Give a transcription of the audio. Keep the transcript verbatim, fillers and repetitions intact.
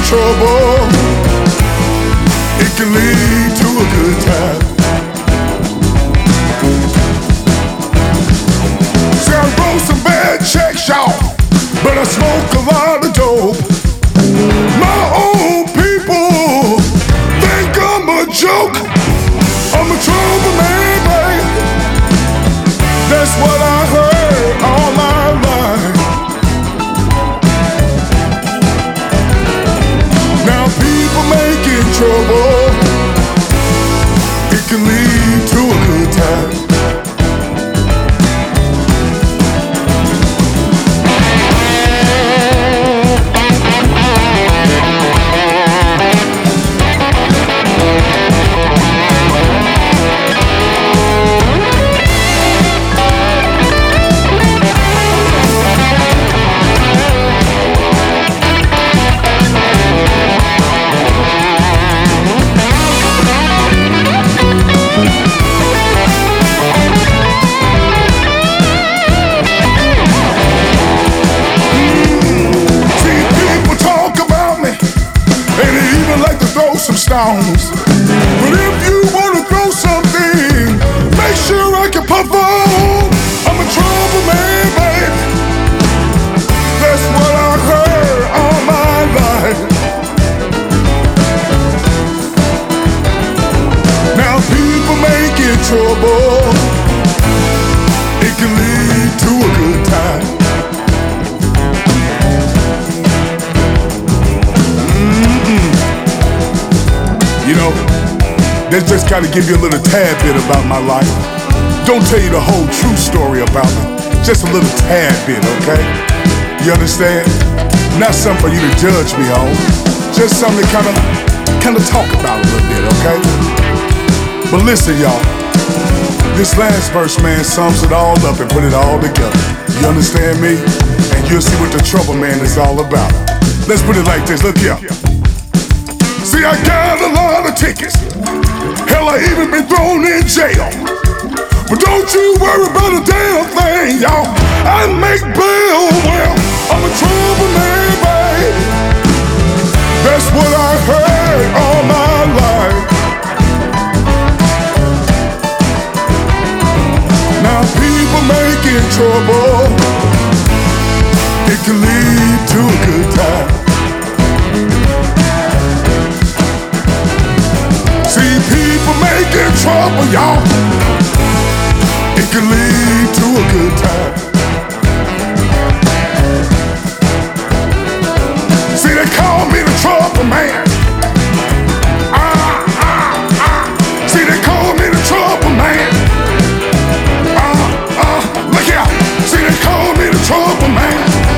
trouble, it can lead to a good time. See, I wrote some bad checks, y'all, but I smoke a lot of dope. My own people think I'm a joke. I'm a trouble man, baby. That's what I heard all my life. Now people making trouble, it can lead to a good time. Some stones, but if you wanna throw something, make sure I can perform. I'm a trouble man, baby. That's what I heard all my life. Now people making trouble, it can lead to a good time. You know, that's just gotta give you a little tad bit about my life. Don't tell you the whole true story about me, just a little tad bit, okay? You understand? Not something for you to judge me on, just something to kinda, kinda talk about a little bit, okay? But listen, y'all, this last verse, man, sums it all up and put it all together. You understand me? And you'll see what the trouble man is all about. Let's put it like this, look here. See, I got a lot of tickets. Hell, I even been thrown in jail. But don't you worry about a damn thing, y'all. I make bail well. I'm a trouble man, babe. That's what I heard all my life. Now people making trouble, it can lead to a good time. See people making trouble, y'all, it can lead to a good time. See, they call me the trouble man. Ah, ah, ah. See, they call me the trouble man. Ah, ah, look here. See, they call me the trouble man.